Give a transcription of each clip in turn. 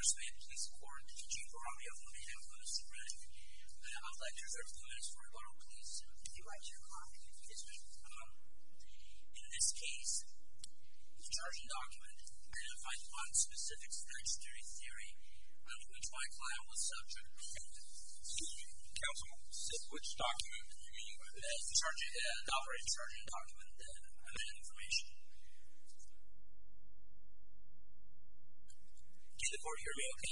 Honors, may it please the Court, Chief Barabia on behalf of Mr. Reddick. I would like to reserve 2 minutes for rebuttal, please. If you watch your clock. Yes, ma'am. In this case, the charging document identified one specific statutory theory under which my client was subject. Counsel, which document do you mean by this? The operating charging document, the amended information. Can the Court hear me okay?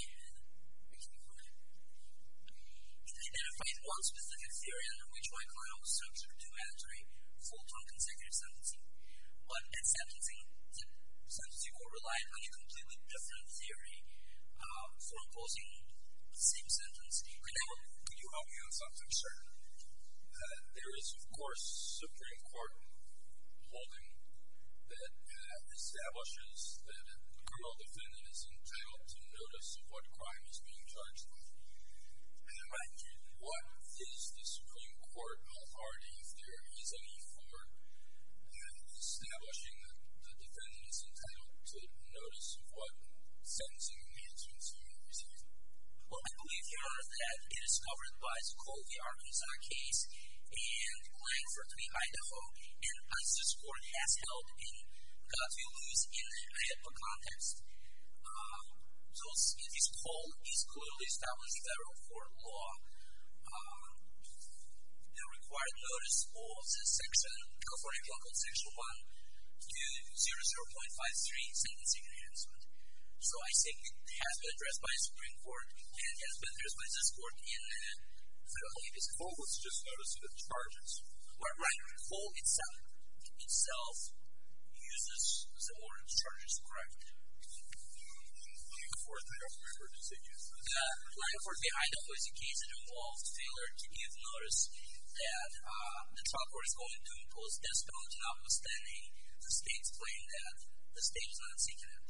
It identified one specific theory under which my client was subject to mandatory full-term consecutive sentencing. But at sentencing, the sentencing court relied on a completely different theory for imposing the same sentence. Could you help me on something, sir? There is, of course, Supreme Court holding that establishes that a criminal defendant is entitled to notice of what crime is being charged with. What is the Supreme Court authority, if there is any, for establishing that the defendant is entitled to notice of what sentencing enhancements he may receive? Well, I believe, Your Honor, that it is covered by the Colby, Arkansas case and Langford v. Idaho. And as this Court has held in Godview-Lewis in the Idaho context, this call is clearly established federal court law. The required notice of the section, California Penal Code Section 1 to 00.53 sentencing enhancement. So I think it has been addressed by the Supreme Court and it has been addressed by this Court in federal habeas. Cole was just notice of the charges. Right. Cole itself uses the word charges, correct? Langford, I don't remember, does it use this? Langford v. Idaho is a case that involved failure to give notice that the trial court is going to impose death penalty, notwithstanding the state's claim that the state is not seeking it.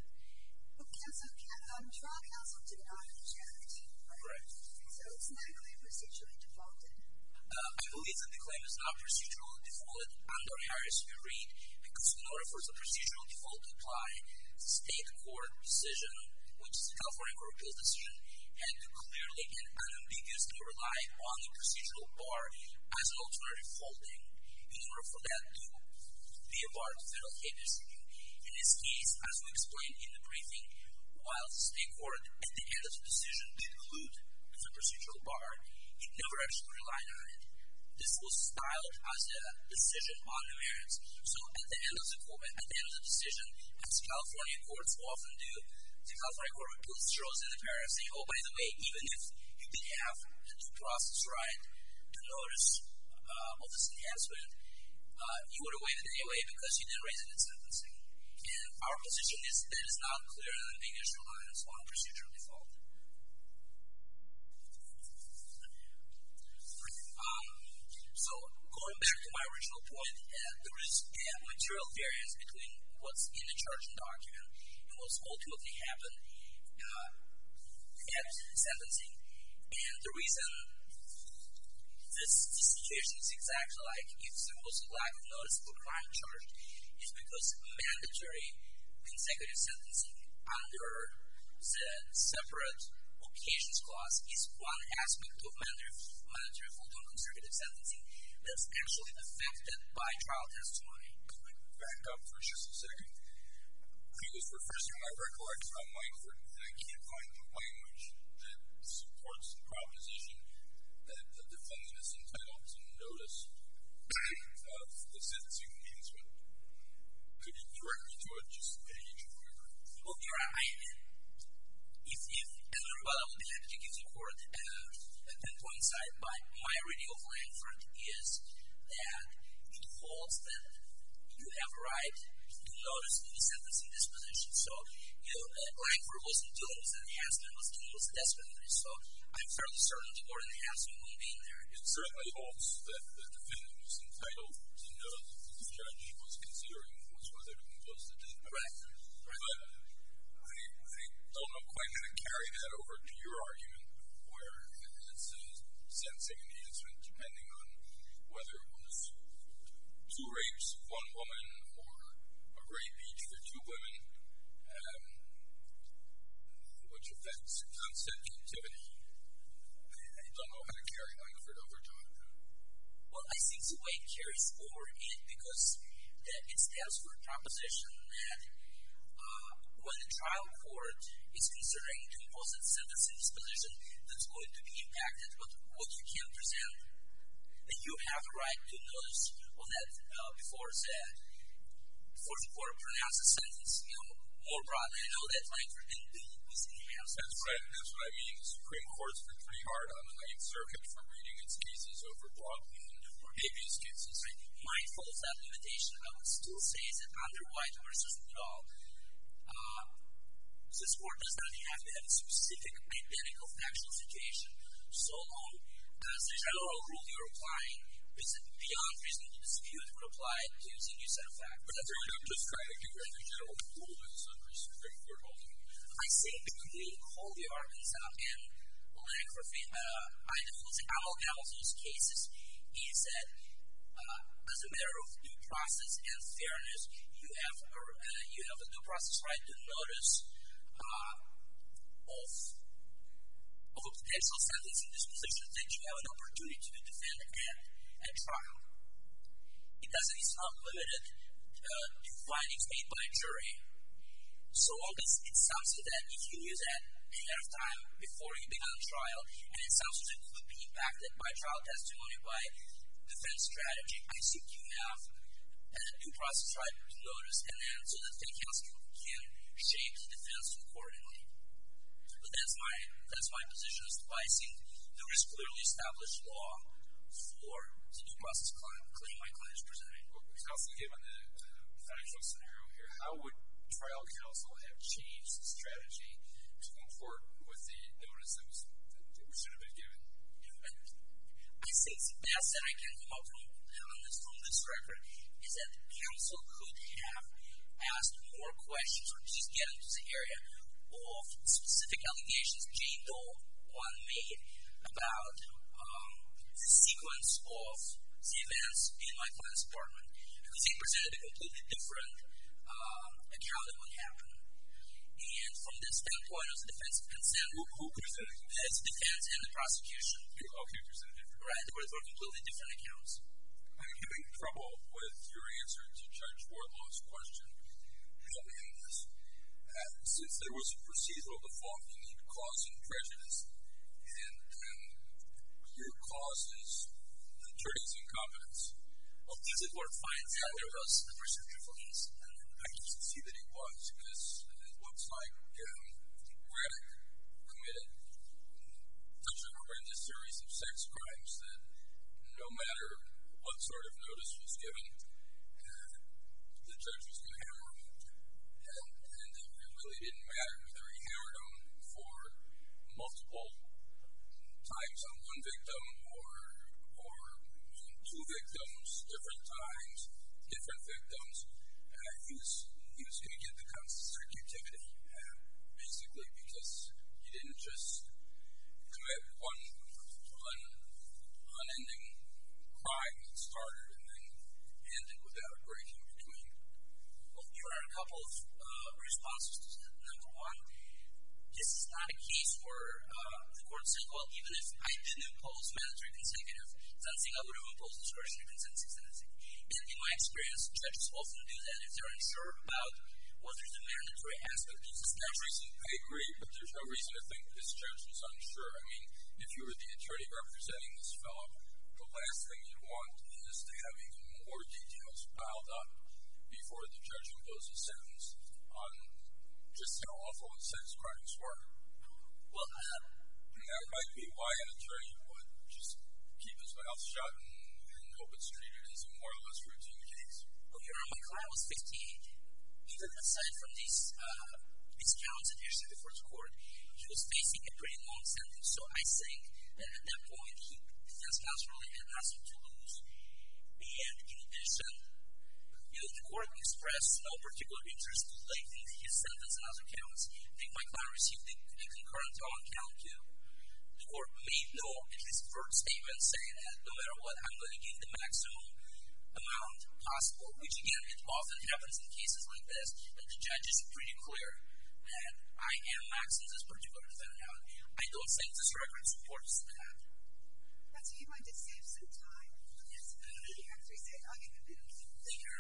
Trial counsel did not object. Correct. So it's not claim procedurally defaulted? I believe that the claim is not procedurally defaulted under Harris v. Reed because in order for the procedural default to apply, the state court decision, which is the California Court of Appeals decision, had to clearly and unambiguously rely on the procedural bar as an alternative holding in order for that to be a bar to federal habeas review. In this case, as we explained in the briefing, while the state court at the end of the decision did allude to the procedural bar, it never actually relied on it. This was styled as a decision on the merits. So at the end of the decision, as California courts often do, the California Court of Appeals throws in the paragraph saying, oh, by the way, even if you did have a due process right to notice of this enhancement, you would have waived it anyway because you didn't raise it in sentencing. And our position is that it is not clear and unambiguous reliance on procedural default. So going back to my original point, there is a material variance between what's in the charging document and what's ultimately happened at sentencing. And the reason this situation is exactly like if there was a lack of notice of a crime charged is because mandatory consecutive sentencing under the separate occasions clause is one aspect of mandatory full-time consecutive sentencing that's actually affected by trial testimony. Back up for just a second. I was refreshing my recollection on Langford, and I can't find the language that supports the proposition that the defendant is entitled to notice of the sentencing enhancement. Could you direct me to it, just page or whatever? Well, Your Honor, if everybody would be happy to give the court a pinpoint side, but my reading of Langford is that it holds that you have a right to notice the sentencing disposition. So, Langford wasn't dealing with the enhancement, it was dealing with the death penalty. So, I'm fairly certain the word enhancement won't be in there. It certainly holds that the defendant was entitled to know that the judge was considering whether to impose the death penalty. Right. But I don't know quite how to carry that over to your argument, where it's a sentencing enhancement depending on whether it was 2 rapes of 1 woman or a rape each for 2 women, which affect sunset activity. I don't know how to carry Langford over to it. Well, I think the way it carries forward is because it stands for the proposition that when the trial court is considering to impose a sentence in this position that's going to be impacted with what you can present, that you have the right to notice that before the court pronounced a sentence, more broadly. I know that Langford didn't do this enhanced. That's right. That's what I mean. The Supreme Court's been pretty hard on the Ninth Circuit for reading its cases over broadly and habeas cases. Mindful of that limitation, I would still say that under White v. Woodall, this court does not have to have a specific identical factual situation so long as the general rule you're applying is beyond reasonable dispute would apply to the new set of facts. But that's right. I'm just trying to give you the general rule as under Supreme Court holding. I think between Colby, Arkansas, and Langford, the amalgam of those cases is that as a matter of due process and fairness, you have a due process right to notice of a potential sentence in this position that you have an opportunity to defend at trial. It's not limited to findings made by a jury. So long as it's something that if you knew that ahead of time before you began trial, and it's something that could be impacted by trial testimony, by defense strategy, I think you have a due process right to notice, and then so that the counsel can shape the defense accordingly. But that's my position as to why I think there is clearly established law for the due process claim my client is presenting. Counsel, given the factual scenario here, how would trial counsel have changed the strategy to comport with the notice that should have been given? I think the best that I can come up from this record is that counsel could have asked more questions or just get into the area of specific allegations Jane Doe one made about the sequence of the events in my client's apartment. Because he presented a completely different account of what happened. And from the standpoint of the defense of consent, who presented? The defense and the prosecution. Okay, presented different. Right, they were completely different accounts. I'm having trouble with your answer to Judge Wardlaw's question. Help me on this. Since there was a procedural default, you need cause and prejudice. And your cause is attorney's incompetence. Well, if the court finds that there was a procedural default, I can see that it was, because it looks like Reddick committed such a horrendous series of sex crimes that no matter what sort of notice was given, the judge was going to hammer him. And it really didn't matter whether he hammered him for multiple times on one victim or two victims, different times, different victims. He was going to get the consecutivity, basically, because he didn't just commit one unending crime that started and then ended without a break in between. Well, there are a couple of responses to that. Number one, this is not a case where the court said, well, even if I didn't impose mandatory consecutive sentencing, I would have imposed discretionary consecutive sentencing. And in my experience, judges often do that if they're unsure about whether the mandatory aspect is established. I agree, but there's no reason to think this judge was unsure. I mean, if you were the attorney representing this fellow, the last thing you'd want is to have even more details piled up before the judge imposes a sentence on just how awful his sex crimes were. Well, that might be why an attorney would just keep his mouth shut and hope it's treated as a more or less routine case. Well, Your Honor, my client was 58. Even aside from these counts that issued before the court, he was facing a pretty long sentence. So I think that at that point, defense counsel really had nothing to lose. And in addition, the court expressed no particular interest in lengthening his sentence and other counts. I think my client received a concurrent on count two. The court made no, at least verbal statement saying that no matter what, I'm going to give the maximum amount possible, which again, it often happens in cases like this, that the judge is pretty clear that I am maxing this particular defendant don't think this record supports that. So you want to save some time? Yes. You have 3 seconds. I'll give you a minute. Thank you.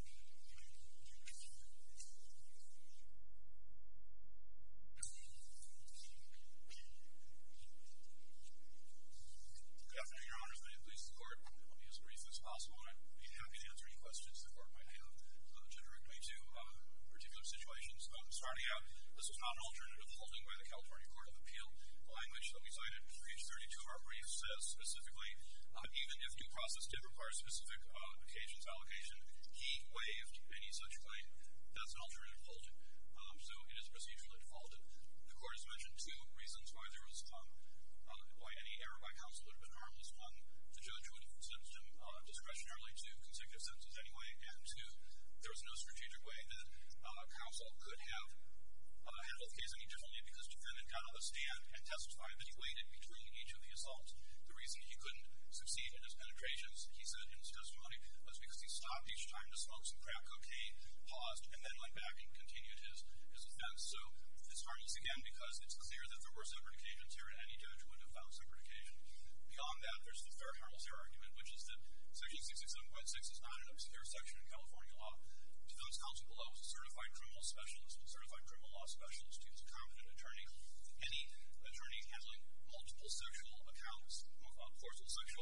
Good afternoon, Your Honors. May it please the Court. I'll be as brief as possible, and I'd be happy to answer any questions the Court might have to direct me to particular situations. Starting out, this was not an alternative holding by the California Court of Appeal. The language that we cited on page 32 of our brief says specifically, even if due process did require specific occasions allocation, he waived any such claim. That's an alternative holding. So it is procedurally defaulted. The Court has mentioned 2 reasons why there was why any error by counsel would have been harmless. 1, the judge would have sentenced him discretionarily to consecutive sentences anyway, and 2, there was no strategic way that counsel could have handled the case any differently because the defendant got on the stand and testified that he waited between each of the assaults. The reason he couldn't succeed in his penetrations, he said in his testimony, was because he stopped each time to smoke some crack cocaine, paused, and then went back and continued his offense. So it's harmless again because it's clear that there were separate occasions here, and any judge would have found separate occasions. Beyond that, there's the fair harmless error argument, which is that Section 667.6 is not an obscure section in California law. Defense counsel below was a certified criminal specialist, a certified criminal law specialist. He was a competent attorney. Any attorney handling multiple sexual accounts, forceful sexual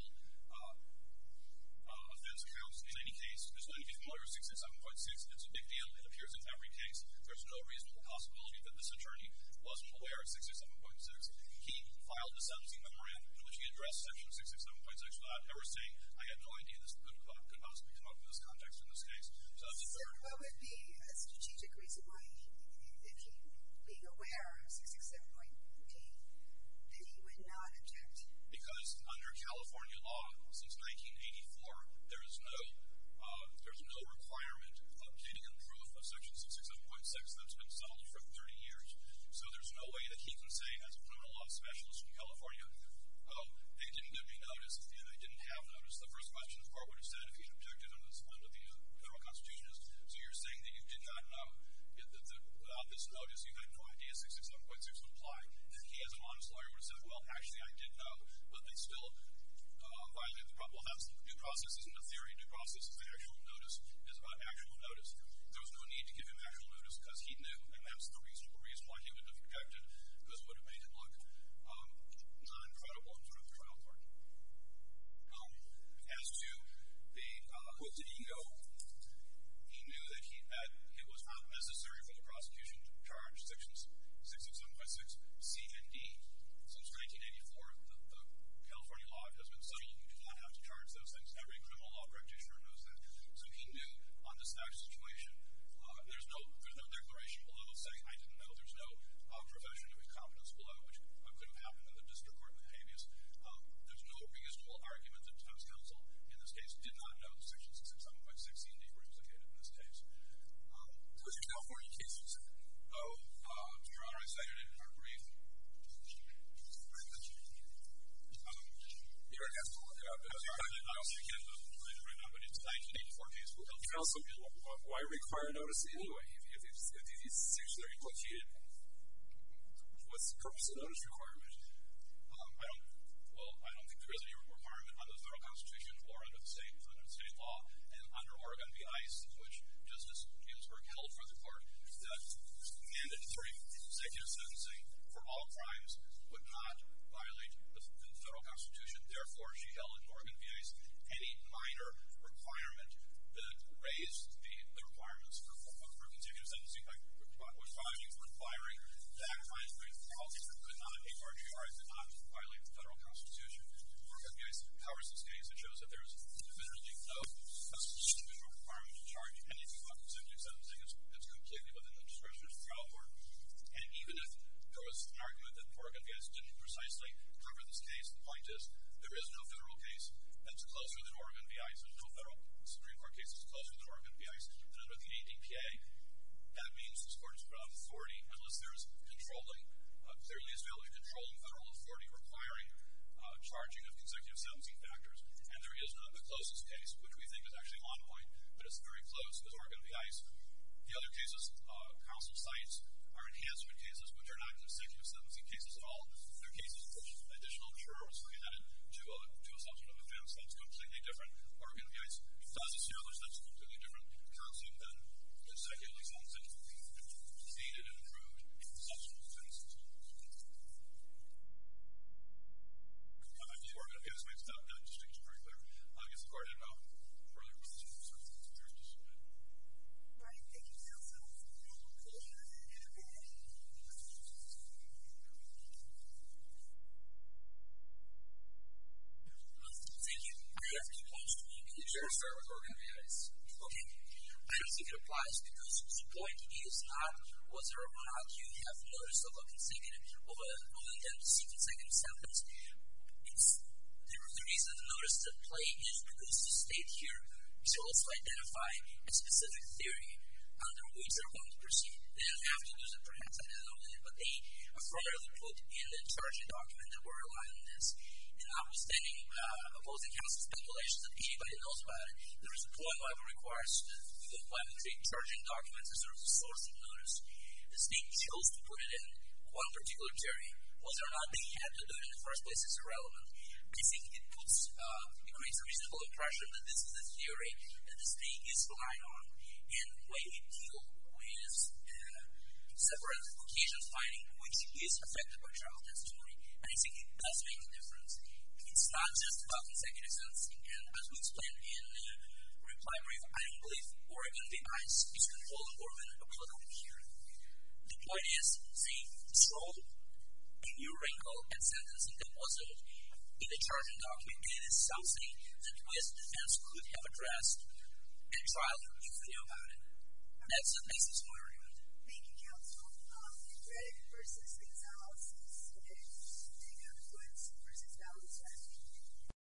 offense accounts, in any case, is going to be familiar with 667.6. It's a big deal. It appears in every case. There's no reasonable possibility that this attorney wasn't aware of 667.6. He filed a sentencing memorandum in which he addressed Section 667.6 without ever saying, I had no idea this could possibly come up in this context in this case. So that's the third. What would be a strategic reason why, if he being aware of 667.D, that he would not object? Because under California law, since 1984, there's no requirement of pleading in proof of Section 667.6 that's been settled for 30 years. So there's no way that he can say, as a criminal law specialist from California, oh, they didn't give me notice, and I didn't have notice. The first question the court would have said if he had objected under the federal constitution is, so you're saying that you did not know that without this notice you had no idea 667.6 would apply. And he, as an honest lawyer, would have said, well, actually I did know, but they still violated the problem. Well, that's due process isn't a theory. Due process is the actual notice, is about actual notice. There was no need to give him actual notice because he knew, and that's the reasonable reason why he would have objected, because it would have made him look not incredible in front of the trial court. As to the, what did he know? He knew that it was not necessary for the prosecution to charge Sections 667.6 C and D. Since 1984, the California law has been settled. You do not have to charge those things. Every criminal law practitioner knows that. So he knew on this fact situation, there's no declaration below saying I didn't know. There's no profession of incompetence below, which could have happened in the district court with habeas. There's no reasonable argument that defense counsel, in this case, did not know Section 667.6 C and D were implicated in this case. What's your California case? Oh, Your Honor, I cited it in our brief. You don't have to look it up. I don't think I can read it right now, but it's a 1984 case. Counsel, why require notice anyway? If these sections are implicated, what's the purpose of the notice requirement? I don't think there is any requirement under the federal constitution or under the state law. And under Oregon v. ICE, which Justice Ginsburg held for the court, that mandatory executive sentencing for all crimes would not violate the federal constitution. Therefore, she held in Oregon v. ICE any minor requirement that raised the requirements for consecutive sentencing requiring that kind of policy could not, HRGR could not violate the federal constitution. Oregon v. ICE covers this case. It shows that there is literally no constitutional requirement to charge anything about consecutive sentencing. It's completely within the discretion of the trial court. And even if there was an argument that Oregon v. ICE didn't precisely cover this case, the point is there is no federal case that's closer than Oregon v. ICE. There's no federal Supreme Court case that's closer than Oregon v. ICE. And under the ADPA, that means this court is without authority unless there is controlling, clearly established controlling federal authority requiring charging of consecutive sentencing factors. And there is not the closest case, which we think is actually on point, but it's very close to Oregon v. ICE. The other cases counsel cites are enhancement cases, which are not consecutive sentencing cases at all. They're cases Let's start with Oregon v. ICE. Okay. I don't think it applies because the point is not whether or not you have notice of a consecutive, of an intent to see consecutive sentence. It's the reason the notice is at play is because the state here chose to identify a specific theory under which they're going to proceed. They didn't have to use it, perhaps, I don't know, but they affirmatively put in the charging document that we're relying on this. And notwithstanding opposing counsel speculations that anybody knows about it, there is a point why it requires why we treat charging documents as sort of a source of notice. The state chose to put it in one particular theory. Whether or not they had to do it in the first place is irrelevant. I think it creates a reasonable impression that this is a theory that the state is relying on. And when we deal with separate occasions finding which is affected by trial testimony, I think it does make a difference. It's not just about consecutive sentencing. And as we explained in the reply brief, I don't believe Oregon v. ICE is controlling more than applicable here. The point is, they throw a new wrinkle at sentencing that wasn't in the charging document, and it is something that U.S. defense could have addressed at trial if we knew about it. That's the basis of my